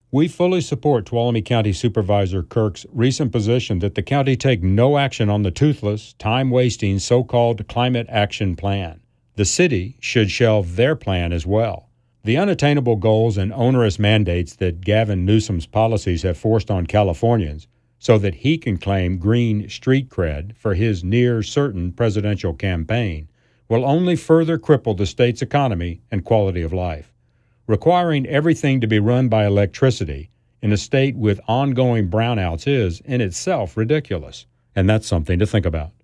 We fully support Tuolumne County Supervisor Kirk's recent position that the county take no action on the toothless, time-wasting so-called Climate Action Plan. The city should shelve their plan as well. The unattainable goals and onerous mandates that Gavin Newsom's policies have forced on Californians so that he can claim green street cred for his near-certain presidential campaign will only further cripple the state's economy and quality of life. Requiring everything to be run by electricity in a state with ongoing brownouts is, in itself, ridiculous, and that's something to think about.